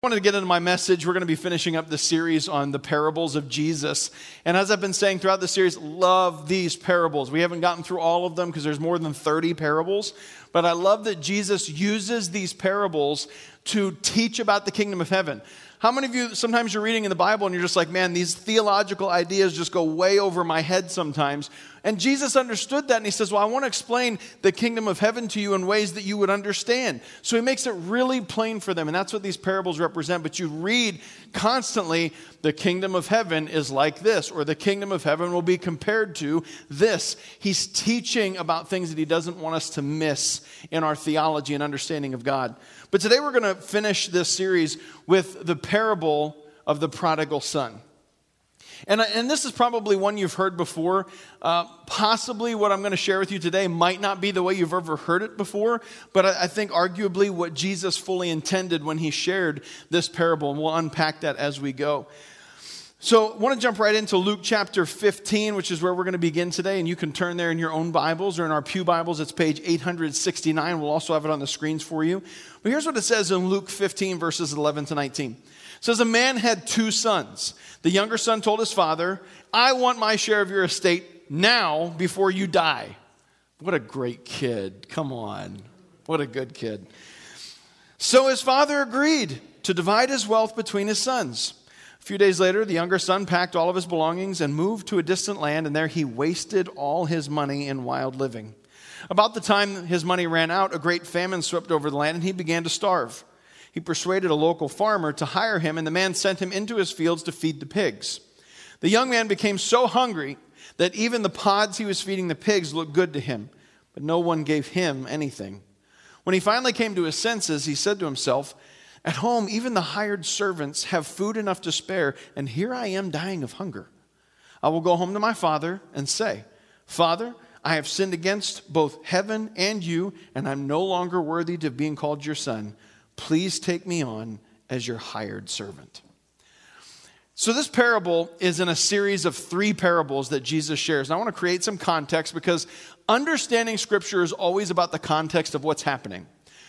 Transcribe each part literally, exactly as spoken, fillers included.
I wanted to get into my message. We're going to be finishing up the series on the parables of Jesus. And as I've been saying throughout the series, love these parables. We haven't gotten through all of them because there's more than thirty parables. But I love that Jesus uses these parables to teach about the kingdom of heaven. How many of you, sometimes you're reading in the Bible and you're just like, man, these theological ideas just go way over my head sometimes. And Jesus understood that and he says, well, I want to explain the kingdom of heaven to you in ways that you would understand. So he makes it really plain for them. And that's what these parables represent. But you read constantly, the kingdom of heaven is like this, or the kingdom of heaven will be compared to this. He's teaching about things that he doesn't want us to miss in our theology and understanding of God. But today we're going to finish this series with the parable of the prodigal son. And, and this is probably one you've heard before. Uh, possibly what I'm going to share with you today might not be the way you've ever heard it before, but I, I think arguably what Jesus fully intended when he shared this parable, and we'll unpack that as we go. So I want to jump right into Luke chapter fifteen, which is where we're going to begin today, and you can turn there in your own Bibles or in our pew Bibles. It's page eight sixty-nine. We'll also have it on the screens for you. But here's what it says in Luke fifteen, verses eleven to nineteen. It says, a man had two sons. The younger son told his father, I want my share of your estate now before you die. What a great kid. Come on. What a good kid. So his father agreed to divide his wealth between his sons. A few days later, the younger son packed all of his belongings and moved to a distant land, and there he wasted all his money in wild living. About the time his money ran out, a great famine swept over the land, and he began to starve. He persuaded a local farmer to hire him, and the man sent him into his fields to feed the pigs. The young man became so hungry that even the pods he was feeding the pigs looked good to him, but no one gave him anything. When he finally came to his senses, he said to himself, at home, even the hired servants have food enough to spare, and here I am dying of hunger. I will go home to my father and say, Father, I have sinned against both heaven and you, and I'm no longer worthy to being called your son. Please take me on as your hired servant. So this parable is in a series of three parables that Jesus shares. And I want to create some context because understanding Scripture is always about the context of what's happening.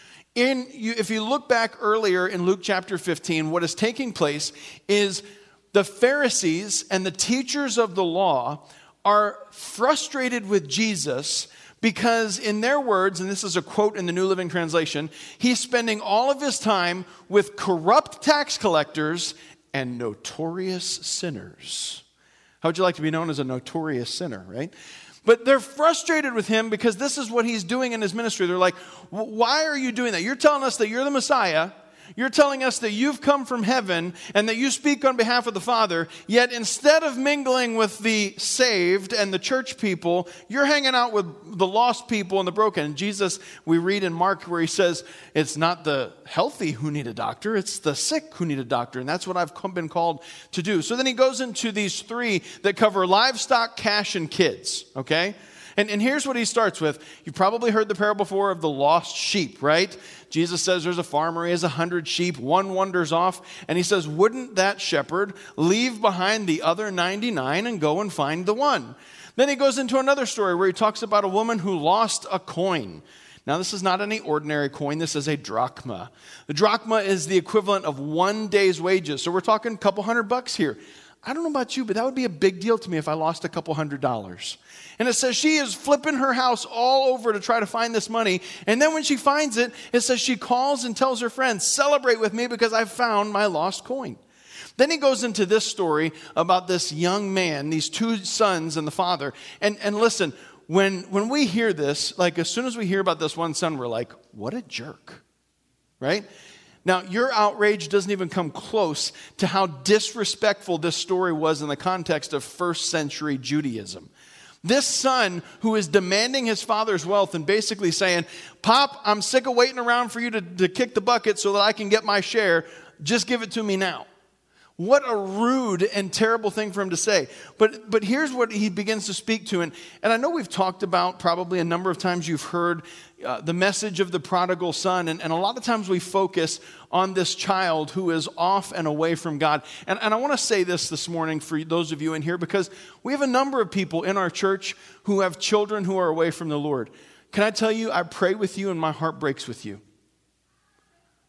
In, you, if you look back earlier in Luke chapter fifteen, what is taking place is the Pharisees and the teachers of the law are frustrated with Jesus because in their words, and this is a quote in the New Living Translation, he's spending all of his time with corrupt tax collectors and notorious sinners. How would you like to be known as a notorious sinner, right? But they're frustrated with him because this is what he's doing in his ministry. They're like, why are you doing that? You're telling us that you're the Messiah. You're telling us that you've come from heaven and that you speak on behalf of the Father. Yet instead of mingling with the saved and the church people, you're hanging out with the lost people and the broken. And Jesus, we read in Mark where he says, it's not the healthy who need a doctor, it's the sick who need a doctor. And that's what I've been called to do. So then he goes into these three that cover livestock, cash, and kids. Okay? And, and here's what he starts with. You've probably heard the parable before of the lost sheep, right? Jesus says there's a farmer, he has a hundred sheep, one wanders off, and he says, wouldn't that shepherd leave behind the other ninety-nine and go and find the one? Then he goes into another story where he talks about a woman who lost a coin. Now, this is not any ordinary coin. This is a drachma. The drachma is the equivalent of one day's wages. So we're talking a couple hundred bucks here. I don't know about you, but that would be a big deal to me if I lost a couple hundred dollars. And it says she is flipping her house all over to try to find this money. And then when she finds it, it says she calls and tells her friends, celebrate with me because I found my lost coin. Then he goes into this story about this young man, these two sons and the father. And, and listen, when, when we hear this, like as soon as we hear about this one son, we're like, what a jerk, right? Now, your outrage doesn't even come close to how disrespectful this story was in the context of first century Judaism. This son who is demanding his father's wealth and basically saying, Pop, I'm sick of waiting around for you to, to kick the bucket so that I can get my share. Just give it to me now. What a rude and terrible thing for him to say. But but here's what he begins to speak to. And, and I know we've talked about probably a number of times you've heard uh, the message of the prodigal son. And, and a lot of times we focus on this child who is off and away from God. And, and I want to say this this morning for those of you in here because we have a number of people in our church who have children who are away from the Lord. Can I tell you, I pray with you and my heart breaks with you.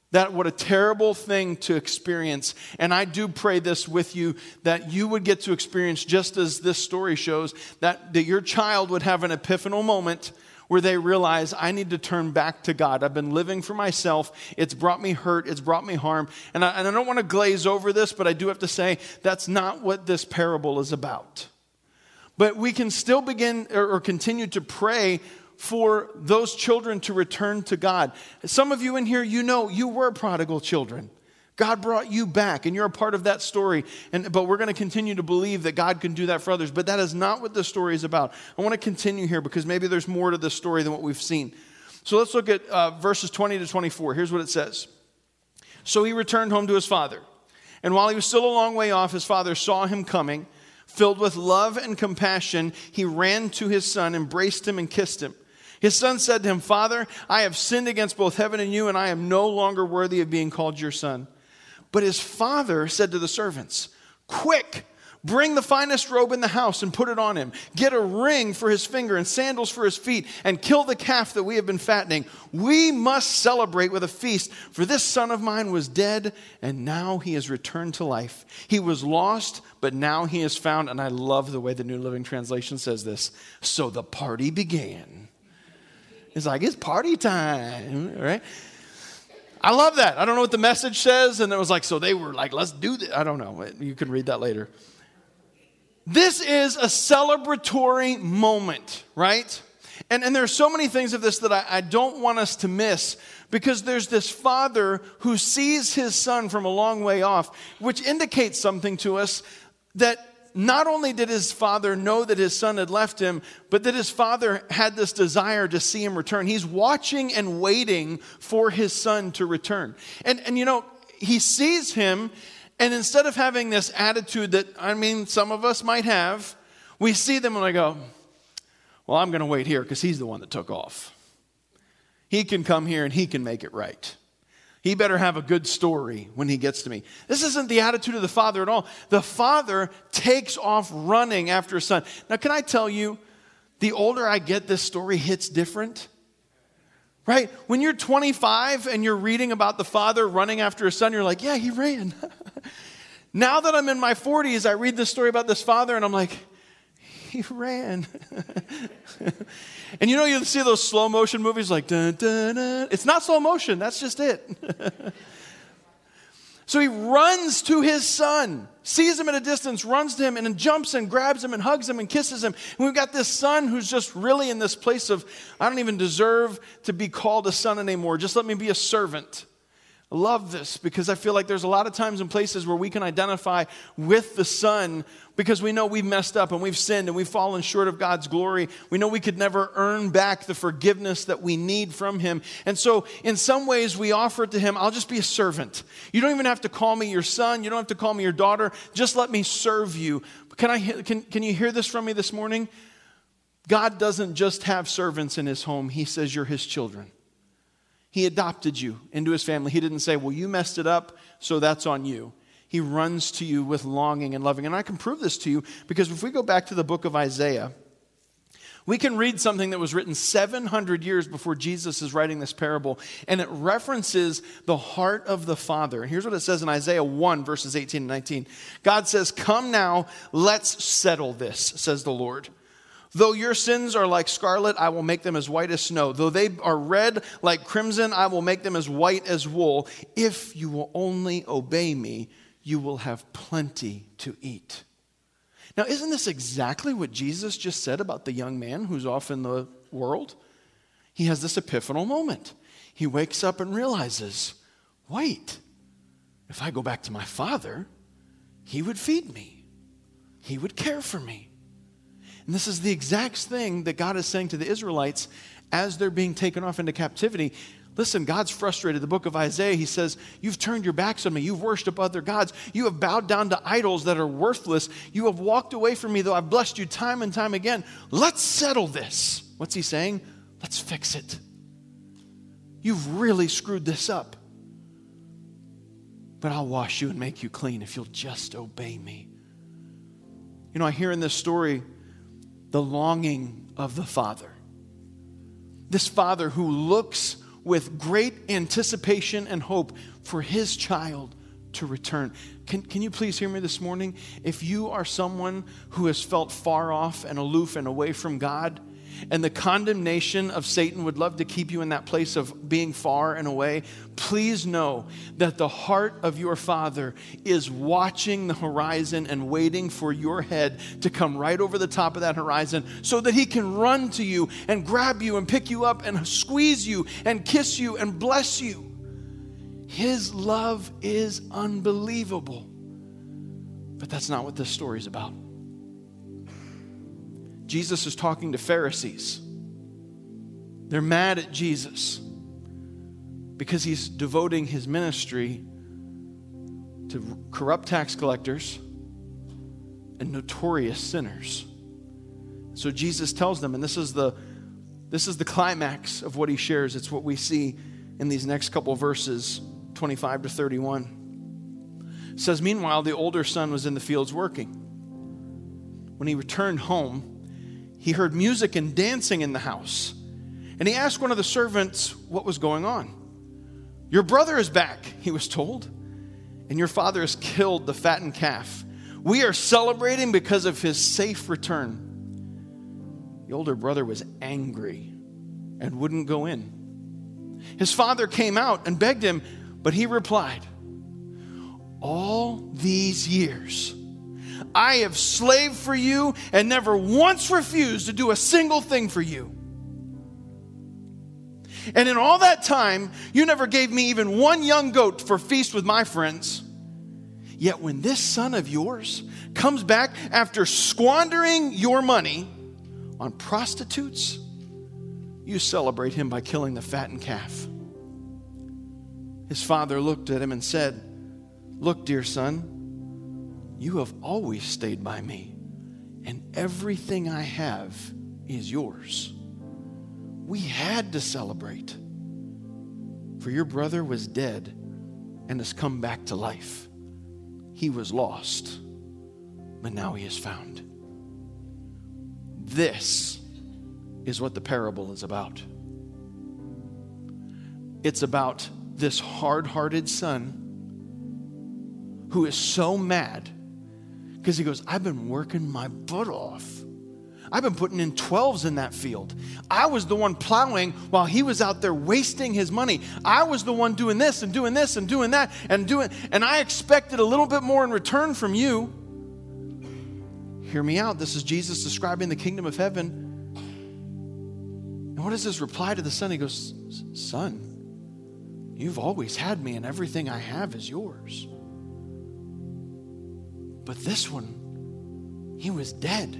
That what a terrible thing to experience. And I do pray this with you, that you would get to experience, just as this story shows, that, that your child would have an epiphanal moment where they realize, I need to turn back to God. I've been living for myself. It's brought me hurt. It's brought me harm. And I, and I don't want to glaze over this, but I do have to say, that's not what this parable is about. But we can still begin or, or continue to pray for those children to return to God. Some of you in here, you know, you were prodigal children. God brought you back, and you're a part of that story. And but we're going to continue to believe that God can do that for others. But that is not what this story is about. I want to continue here because maybe there's more to this story than what we've seen. So let's look at uh, verses twenty to twenty-four. Here's what it says. So he returned home to his father. And while he was still a long way off, his father saw him coming. Filled with love and compassion, he ran to his son, embraced him, and kissed him. His son said to him, Father, I have sinned against both heaven and you, and I am no longer worthy of being called your son. But his father said to the servants, Quick, bring the finest robe in the house and put it on him. Get a ring for his finger and sandals for his feet, and kill the calf that we have been fattening. We must celebrate with a feast, for this son of mine was dead, and now he has returned to life. He was lost, but now he is found. And I love the way the New Living Translation says this. So the party began. It's like, it's party time, right? I love that. I don't know what the message says. And it was like, so they were like, let's do this. I don't know. You can read that later. This is a celebratory moment, right? And, and there's so many things of this that I, I don't want us to miss, because there's this father who sees his son from a long way off, which indicates something to us, that not only did his father know that his son had left him, but that his father had this desire to see him return. He's watching and waiting for his son to return. And, and you know, he sees him, and instead of having this attitude that, I mean, some of us might have, we see them and I go, well, I'm going to wait here because he's the one that took off. He can come here and he can make it right. He better have a good story when he gets to me. This isn't the attitude of the father at all. The father takes off running after his son. Now, can I tell you, the older I get, this story hits different. Right? When you're twenty-five and you're reading about the father running after his son, you're like, yeah, he ran. Now that I'm in my forties, I read this story about this father and I'm like, he ran. And you know, you see those slow motion movies like, dun, dun, dun. It's not slow motion. That's just it. So he runs to his son, sees him at a distance, runs to him, and then jumps and grabs him and hugs him and kisses him. And we've got this son who's just really in this place of, I don't even deserve to be called a son anymore. Just let me be a servant. I love this because I feel like there's a lot of times and places where we can identify with the son because we know we've messed up and we've sinned and we've fallen short of God's glory. We know we could never earn back the forgiveness that we need from him. And so in some ways we offer it to him, I'll just be a servant. You don't even have to call me your son. You don't have to call me your daughter. Just let me serve you. Can I? Can, can you hear this from me this morning? God doesn't just have servants in his home. He says you're his children. He adopted you into his family. He didn't say, well, you messed it up, so that's on you. He runs to you with longing and loving. And I can prove this to you because if we go back to the book of Isaiah, we can read something that was written seven hundred years before Jesus is writing this parable, and it references the heart of the Father. And here's what it says in Isaiah one, verses eighteen and nineteen. God says, come now, let's settle this, says the Lord. Though your sins are like scarlet, I will make them as white as snow. Though they are red like crimson, I will make them as white as wool. If you will only obey me, you will have plenty to eat. Now, isn't this exactly what Jesus just said about the young man who's off in the world? He has this epiphanal moment. He wakes up and realizes, wait, if I go back to my father, he would feed me. He would care for me. And this is the exact thing that God is saying to the Israelites as they're being taken off into captivity. Listen, God's frustrated. The book of Isaiah, he says, you've turned your backs on me. You've worshiped other gods. You have bowed down to idols that are worthless. You have walked away from me, though I've blessed you time and time again. Let's settle this. What's he saying? Let's fix it. You've really screwed this up. But I'll wash you and make you clean if you'll just obey me. You know, I hear in this story the longing of the father. This father who looks with great anticipation and hope for his child to return. Can, can you please hear me this morning? If you are someone who has felt far off and aloof and away from God, and the condemnation of Satan would love to keep you in that place of being far and away, please know that the heart of your Father is watching the horizon and waiting for your head to come right over the top of that horizon so that he can run to you and grab you and pick you up and squeeze you and kiss you and bless you. His love is unbelievable. But that's not what this story is about. Jesus is talking to Pharisees. They're mad at Jesus because he's devoting his ministry to corrupt tax collectors and notorious sinners. So Jesus tells them, and this is the this is the climax of what he shares. It's what we see in these next couple of verses, twenty-five to thirty-one. It says, meanwhile, the older son was in the fields working. When he returned home, he heard music and dancing in the house. And he asked one of the servants what was going on. Your brother is back, he was told, and your father has killed the fattened calf. We are celebrating because of his safe return. The older brother was angry and wouldn't go in. His father came out and begged him, but he replied, all these years I have slaved for you and never once refused to do a single thing for you. And in all that time, you never gave me even one young goat for feast with my friends. Yet when this son of yours comes back after squandering your money on prostitutes, you celebrate him by killing the fattened calf. His father looked at him and said, look, dear son, you have always stayed by me, and everything I have is yours. We had to celebrate, for your brother was dead and has come back to life. He was lost, but now he is found. This is what the parable is about. It's about this hard-hearted son who is so mad because he goes, I've been working my butt off. I've been putting in twelves in that field. I was the one plowing while he was out there wasting his money. I was the one doing this and doing this and doing that and doing, and I expected a little bit more in return from you. Hear me out. This is Jesus describing the kingdom of heaven. And what is his reply to the son? He goes, son, you've always had me and everything I have is yours. But this one, he was dead.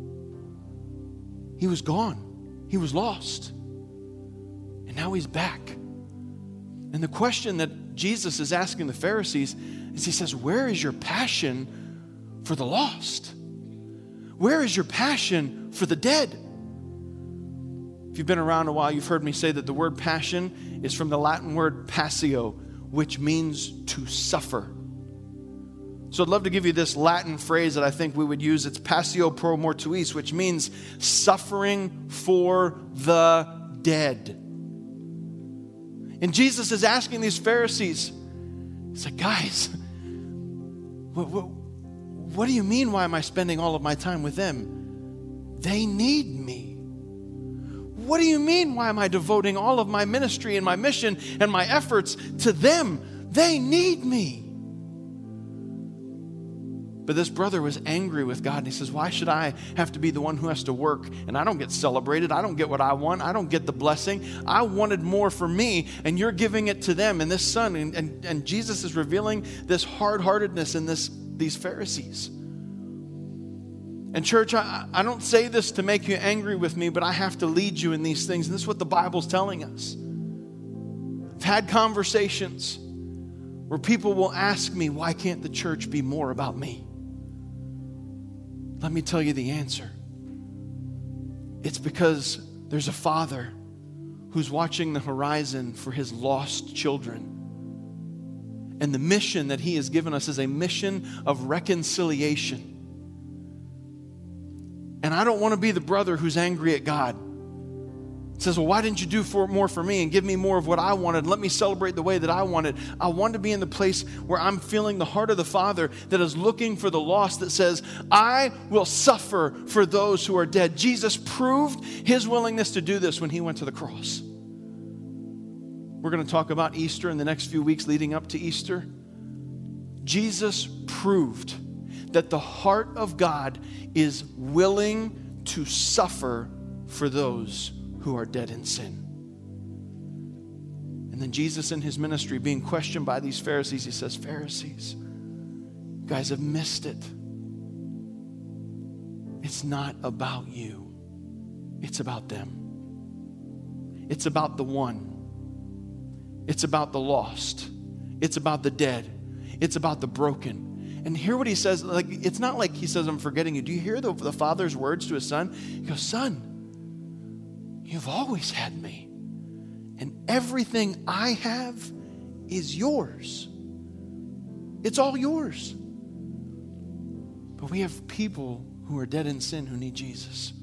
He was gone. He was lost. And now he's back. And the question that Jesus is asking the Pharisees is he says, where is your passion for the lost? Where is your passion for the dead? If you've been around a while, you've heard me say that the word passion is from the Latin word passio, which means to suffer. So I'd love to give you this Latin phrase that I think we would use. It's passio pro mortuis, which means suffering for the dead. And Jesus is asking these Pharisees, he's like, guys, what, what, what do you mean, why am I spending all of my time with them? They need me. What do you mean, why am I devoting all of my ministry and my mission and my efforts to them? They need me. But this brother was angry with God, and he says, why should I have to be the one who has to work? And I don't get celebrated. I don't get what I want. I don't get the blessing. I wanted more for me, and you're giving it to them and this son. And, and, and Jesus is revealing this hard-heartedness in this, these Pharisees. And church, I, I don't say this to make you angry with me, but I have to lead you in these things. And this is what the Bible's telling us. I've had conversations where people will ask me, why can't the church be more about me? Let me tell you the answer. It's because there's a father who's watching the horizon for his lost children. And the mission that he has given us is a mission of reconciliation. And I don't want to be the brother who's angry at God. says, well, why didn't you do for, more for me and give me more of what I wanted? Let me celebrate the way that I wanted. I want to be in the place where I'm feeling the heart of the Father that is looking for the lost, that says, I will suffer for those who are dead. Jesus proved his willingness to do this when he went to the cross. We're going to talk about Easter in the next few weeks leading up to Easter. Jesus proved that the heart of God is willing to suffer for those who are dead in sin. And then Jesus in his ministry being questioned by these Pharisees, he says, Pharisees, you guys have missed it. It's not about you. It's about them. It's about the one. It's about the lost. It's about the dead. It's about the broken. And hear what he says. Like, it's not like he says, I'm forgetting you. Do you hear the, the Father's words to his son? He goes, Son, you've always had me, and everything I have is yours. It's all yours. But we have people who are dead in sin who need Jesus.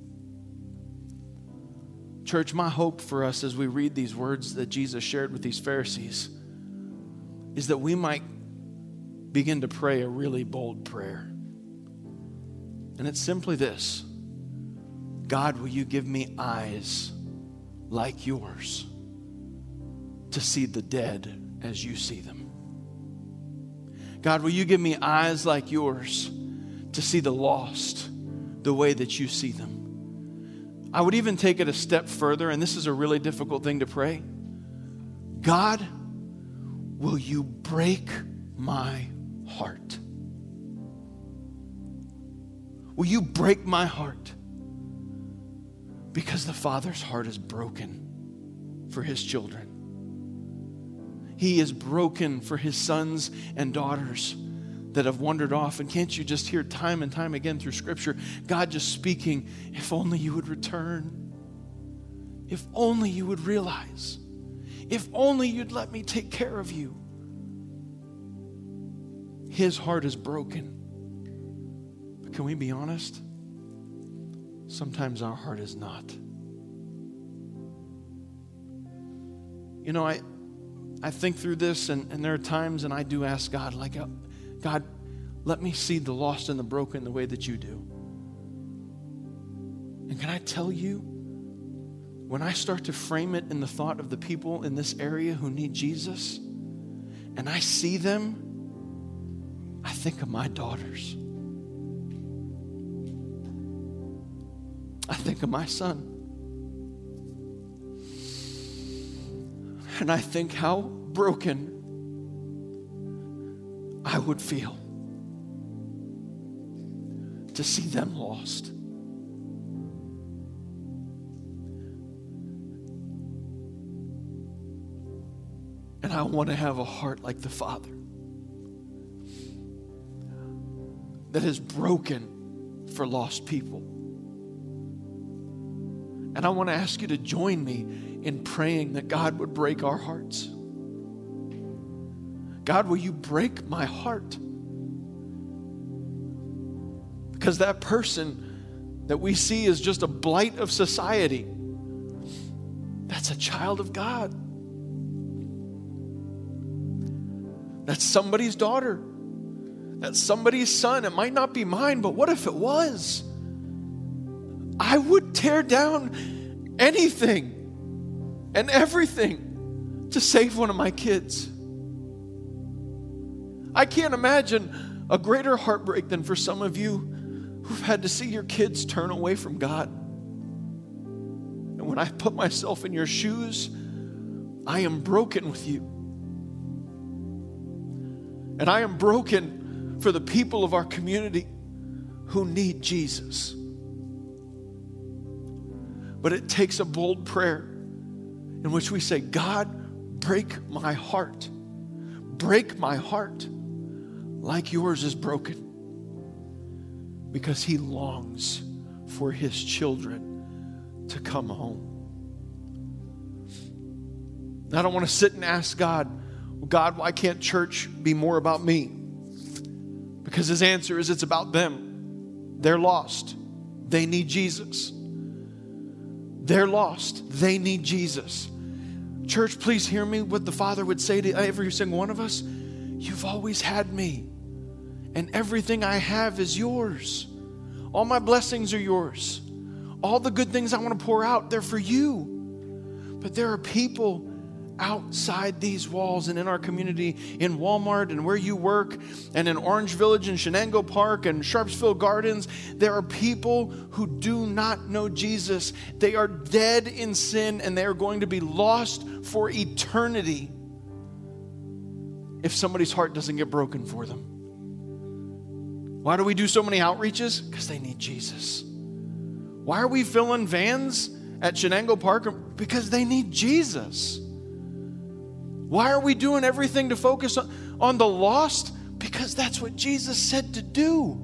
Church, my hope for us as we read these words that Jesus shared with these Pharisees is that we might begin to pray a really bold prayer. And it's simply this. God, will you give me eyes like yours to see the dead as you see them? God, will you give me eyes like yours to see the lost the way that you see them? I would even take it a step further, and this is a really difficult thing to pray. God, will you break my heart? Will you break my heart? Because the Father's heart is broken for his children. He is broken for his sons and daughters that have wandered off. And can't you just hear time and time again through Scripture, God just speaking, if only you would return. If only you would realize. If only you'd let me take care of you. His heart is broken. But can we be honest? Sometimes our heart is not. You know, I I think through this, and, and there are times, and I do ask God, like, uh, God, let me see the lost and the broken the way that you do. And can I tell you, when I start to frame it in the thought of the people in this area who need Jesus, and I see them, I think of my daughters. I think of my son. And I think how broken I would feel to see them lost. And I want to have a heart like the Father that is broken for lost people. And I want to ask you to join me in praying that God would break our hearts. God, will you break my heart? Because that person that we see is just a blight of society, that's a child of God. That's somebody's daughter. That's somebody's son. It might not be mine, but what if it was? I would tear down anything and everything to save one of my kids. I can't imagine a greater heartbreak than for some of you who've had to see your kids turn away from God. And when I put myself in your shoes, I am broken with you. And I am broken for the people of our community who need Jesus. But it takes a bold prayer in which we say, God, break my heart. Break my heart like yours is broken. Because he longs for his children to come home. I don't want to sit and ask God, well, God, why can't church be more about me? Because his answer is it's about them. They're lost. They need Jesus. They're lost. They need Jesus. Church, please hear me. What the Father would say to every single one of us. You've always had me. And everything I have is yours. All my blessings are yours. All the good things I want to pour out, they're for you. But there are people outside these walls and in our community, in Walmart and where you work, and in Orange Village and Shenango Park and Sharpsville Gardens, there are people who do not know Jesus. They are dead in sin and they are going to be lost for eternity if somebody's heart doesn't get broken for them. Why do we do so many outreaches? Because they need Jesus. Why are we filling vans at Shenango Park? Because they need Jesus. Why are we doing everything to focus on, on the lost? Because that's what Jesus said to do.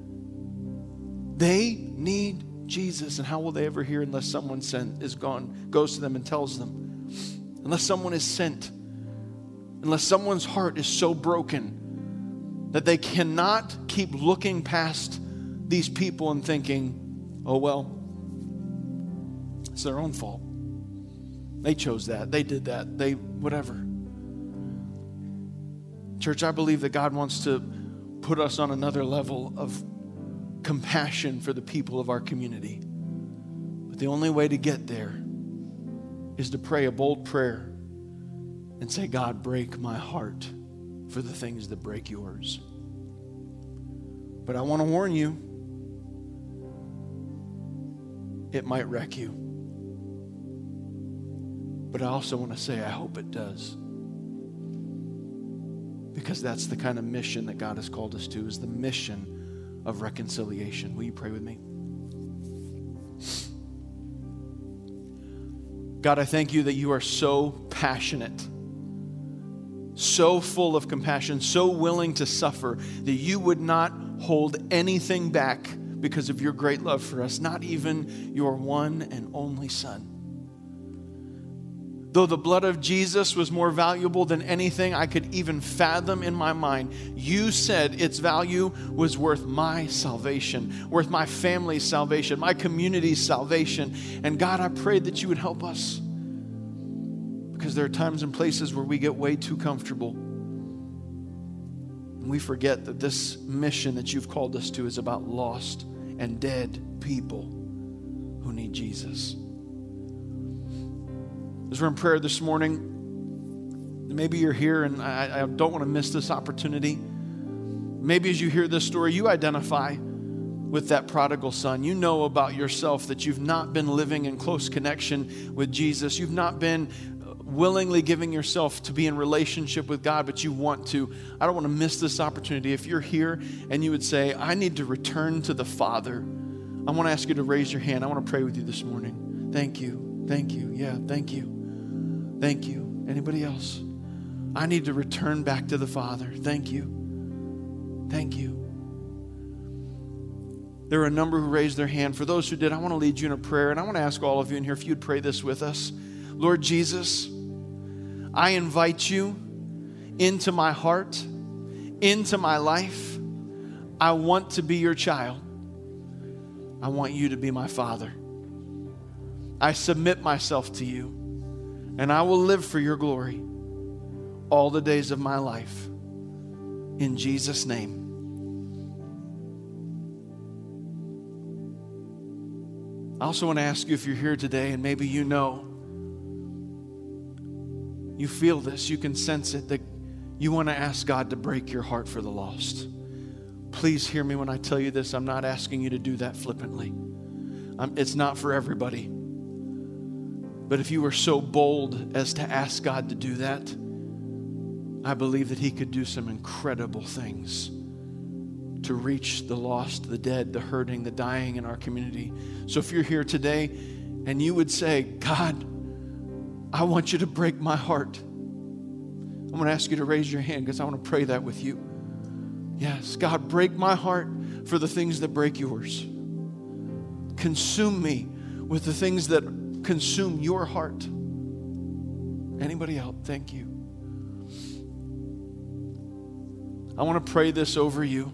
They need Jesus. And how will they ever hear unless someone sent, is gone, goes to them and tells them? Unless someone is sent. Unless someone's heart is so broken that they cannot keep looking past these people and thinking, oh, well, it's their own fault. They chose that. They did that. They, whatever. Church, I believe that God wants to put us on another level of compassion for the people of our community. But the only way to get there is to pray a bold prayer and say, God, break my heart for the things that break yours. But I want to warn you, it might wreck you. But I also want to say, I hope it does. Because that's the kind of mission that God has called us to, is the mission of reconciliation. Will you pray with me? God, I thank you that you are so passionate, so full of compassion, so willing to suffer, that you would not hold anything back because of your great love for us, not even your one and only Son. Though the blood of Jesus was more valuable than anything I could even fathom in my mind, you said its value was worth my salvation, worth my family's salvation, my community's salvation. And God, I pray that you would help us, because there are times and places where we get way too comfortable. And we forget that this mission that you've called us to is about lost and dead people who need Jesus. As we're in prayer this morning, maybe you're here and I, I don't want to miss this opportunity. Maybe as you hear this story, you identify with that prodigal son. You know about yourself that you've not been living in close connection with Jesus. You've not been willingly giving yourself to be in relationship with God, but you want to. I don't want to miss this opportunity. If you're here and you would say, I need to return to the Father, I want to ask you to raise your hand. I want to pray with you this morning. Thank you. Thank you. Yeah, thank you. Thank you. Anybody else? I need to return back to the Father. Thank you. Thank you. There are a number who raised their hand. For those who did, I want to lead you in a prayer, and I want to ask all of you in here if you'd pray this with us. Lord Jesus, I invite you into my heart, into my life. I want to be your child. I want you to be my Father. I submit myself to you, and I will live for your glory all the days of my life. In Jesus' name. I also want to ask you, if you're here today and maybe you know, you feel this, you can sense it, that you want to ask God to break your heart for the lost. Please hear me when I tell you this. I'm not asking you to do that flippantly. Um, it's not for everybody. But if you were so bold as to ask God to do that, I believe that he could do some incredible things to reach the lost, the dead, the hurting, the dying in our community. So if you're here today and you would say, God, I want you to break my heart, I'm going to ask you to raise your hand because I want to pray that with you. Yes, God, break my heart for the things that break yours. Consume me with the things that consume your heart. Anybody else? Thank you. I want to pray this over you.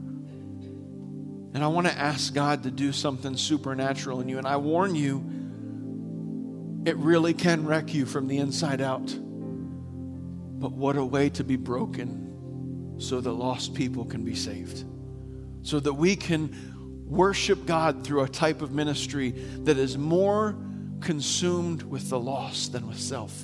And I want to ask God to do something supernatural in you. And I warn you, It really can wreck you from the inside out. But what a way to be broken so that lost people can be saved. So that we can worship God through a type of ministry that is more consumed with the lost than with self.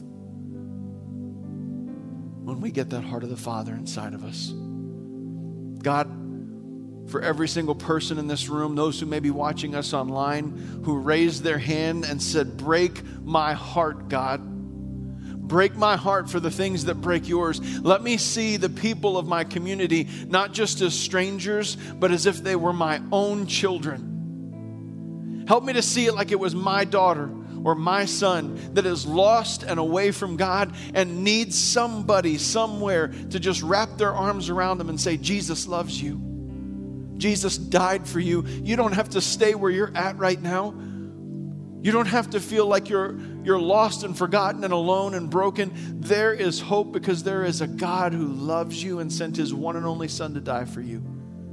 When we get that heart of the Father inside of us. God, for every single person in this room, those who may be watching us online, who raised their hand and said, break my heart, God. Break my heart for the things that break yours. Let me see the people of my community, not just as strangers, but as if they were my own children. Help me to see it like it was my daughter or my son that is lost and away from God and needs somebody somewhere to just wrap their arms around them and say, Jesus loves you. Jesus died for you. You don't have to stay where you're at right now. You don't have to feel like you're, you're lost and forgotten and alone and broken. There is hope because there is a God who loves you and sent his one and only Son to die for you.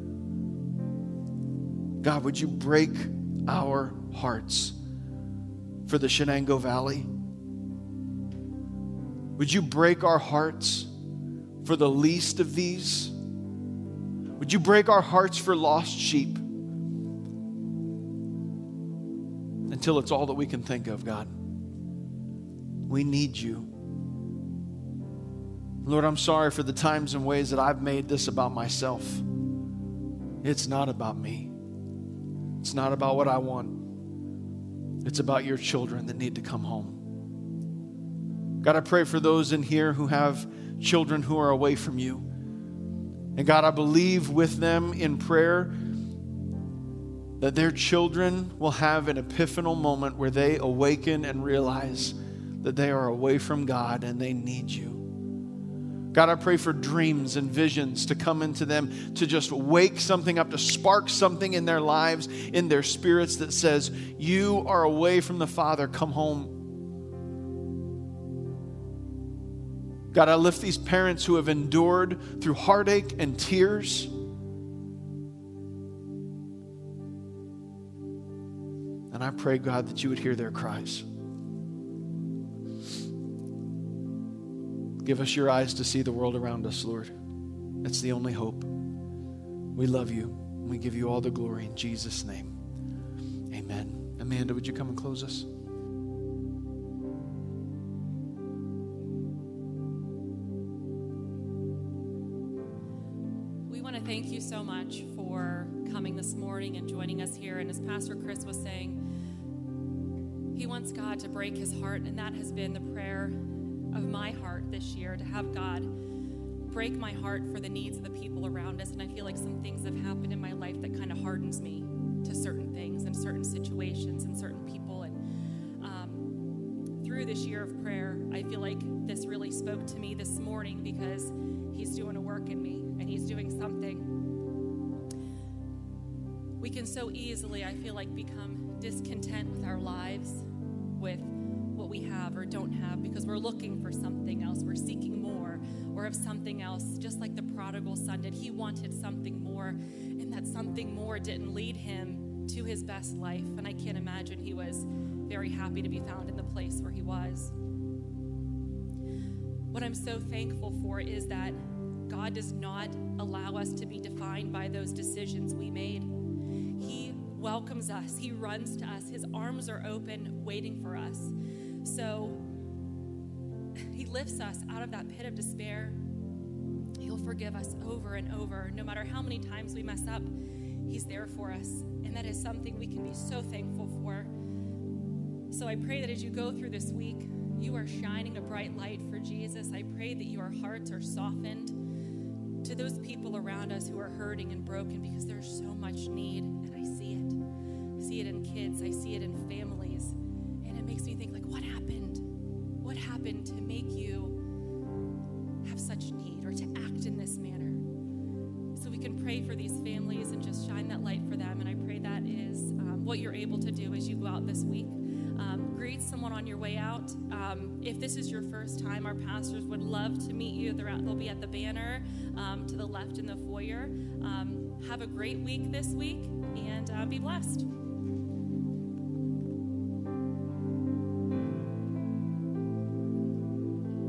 God, would you break our hearts for the Shenango Valley? Would you break our hearts for the least of these? Would you break our hearts for lost sheep? Until it's all that we can think of, God. We need you. Lord, I'm sorry for the times and ways that I've made this about myself. It's not about me. It's not about what I want. It's about your children that need to come home. God, I pray for those in here who have children who are away from you. And God, I believe with them in prayer that their children will have an epiphanal moment where they awaken and realize that they are away from God and they need you. God, I pray for dreams and visions to come into them, to just wake something up, to spark something in their lives, in their spirits that says, you are away from the Father, come home. God, I lift these parents who have endured through heartache and tears. And I pray, God, that you would hear their cries. Give us your eyes to see the world around us, Lord. It's the only hope. We love you. We give you all the glory in Jesus' name. Amen. Amanda, would you come and close us? Thank you so much for coming this morning and joining us here. And as Pastor Chris was saying, he wants God to break his heart, and that has been the prayer of my heart this year, to have God break my heart for the needs of the people around us. And I feel like some things have happened in my life that kind of hardens me to certain things and certain situations and certain people. And um, through this year of prayer, I feel like this really spoke to me this morning because he's doing a work in me. And he's doing something. We can so easily, I feel like, become discontent with our lives, with what we have or don't have, because we're looking for something else. We're seeking more or of something else, just like the prodigal son did. He wanted something more, and that something more didn't lead him to his best life. And I can't imagine he was very happy to be found in the place where he was. What I'm so thankful for is that God does not allow us to be defined by those decisions we made. He welcomes us. He runs to us. His arms are open, waiting for us. So he lifts us out of that pit of despair. He'll forgive us over and over. No matter how many times we mess up, he's there for us. And that is something we can be so thankful for. So I pray that as you go through this week, you are shining a bright light for Jesus. I pray that your hearts are softened to those people around us who are hurting and broken, because there's so much need, and I see it. I see it in kids. I see it in families. And it makes me think, like, what happened? What happened to make you have such need or to act in this manner? So we can pray for these families and just shine that light for them. And I pray that is um, what you're able to do as you go out this week. Um, greet someone on your way out. Um, if this is your first time, our pastors would love to meet you. They're at, they'll be at the banner um, to the left in the foyer. Um, have a great week this week, and uh, be blessed.